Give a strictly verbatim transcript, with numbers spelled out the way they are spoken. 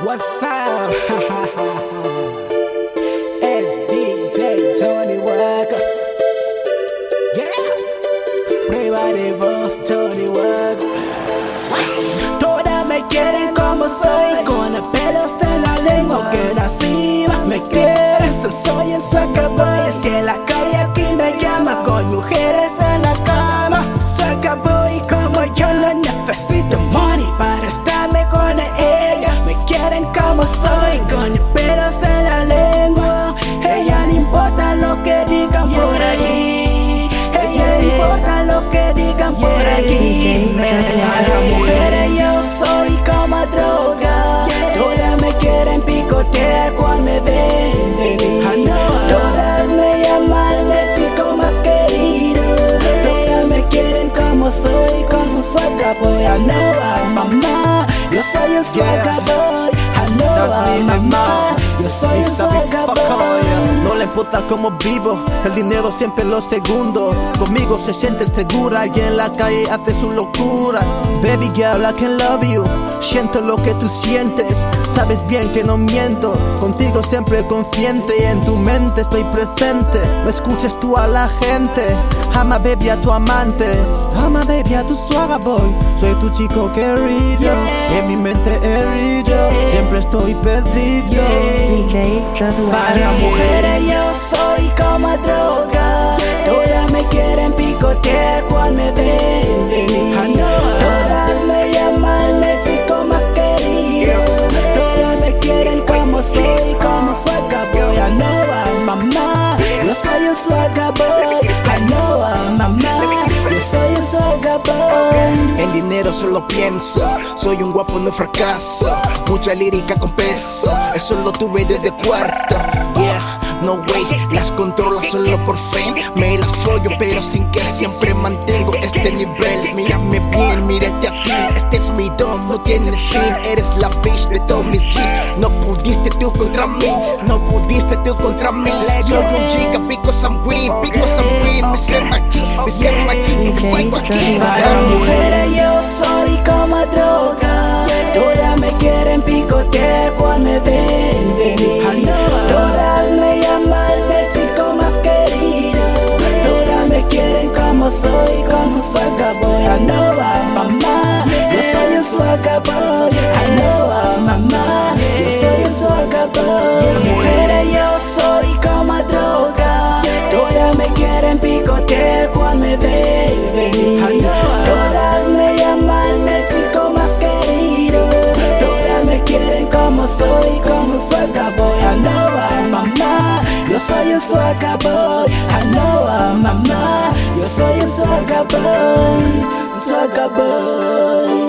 What's up? It's D J Tony Walker. Yeah. Prueba de voz, Tony Walker. Todas me quieren como soy, con el pelos en la lengua que nací. Me quieren, so soy el Swagga Boy. Es que la calle aquí me llama, con mujeres en la cama. Swagga Boy como yo no necesito money para estarme con ellas. Me quieren como soy, con pelos en la lengua. Ella no importa lo que digan por aquí. Ella no importa lo que digan por aquí. A las mujeres yo soy como droga. Todas me quieren picotear cuando me ven. Todas me llaman el chico más querido. Todas me quieren como soy, como Swagga Boy. I know I'm mamá, yo soy el Swagga Boy. I know I'm mamá, yo soy el Swagga Boy. No le importa cómo vivo, el dinero siempre lo segundo. Conmigo se siente segura y en la calle hace su locura. Baby girl, I can love you. Siento lo que tú sientes, sabes bien que no miento. Contigo siempre confiante y en tu mente estoy presente. Me escuchas tú a la gente, ama baby a tu amante. Ama baby a tu Swagga Boy. Soy tu chico querido, yeah. En mi mente herido, siempre estoy perdido. Para las mujeres yo soy como droga. Todas me quieren picotear cuando me ven. Todas me llaman el chico más querido. Todas me quieren como soy, como Swagga Boy. I know I'm mamá, yo soy el Swagga Boy. I know I'm mamá, yo soy el Swagga Boy. En dinero solo pienso, soy un guapo no fracaso. Mucha lírica con peso, eso lo tuve desde cuarto. Yeah, no way, las controlo solo por fame. Me las follo pero sin que siempre mantengo este nivel. Mírame bien, mírate aquí, este es mi don, no tiene fin. Eres la bitch de todos mis G's. No pudiste tú contra mí, no pudiste tú contra mí. Soy un chica, because I'm green, because I'm green. Me sepa aquí, me sepa aquí, porque sigo aquí. Para las mujeres yo soy como droga. Todas me quieren picotear cuando me ven. Todas me llaman el chico más querido. Todas me quieren como soy, como Swagga Boy. I know I'm mamá, yo soy el Swagga Boy. I know I'm mamá, yo soy el Swagga Boy. Mujeres yo soy como droga. Todas me quieren picotear cuando me ven. Todas me llaman el chico más querido. Todas me quieren como soy, como Swagga Boy. I know I'm mamá, yo soy el Swagga Boy. I know I'm mamá, yo soy el Swagga Boy, Swagga Boy.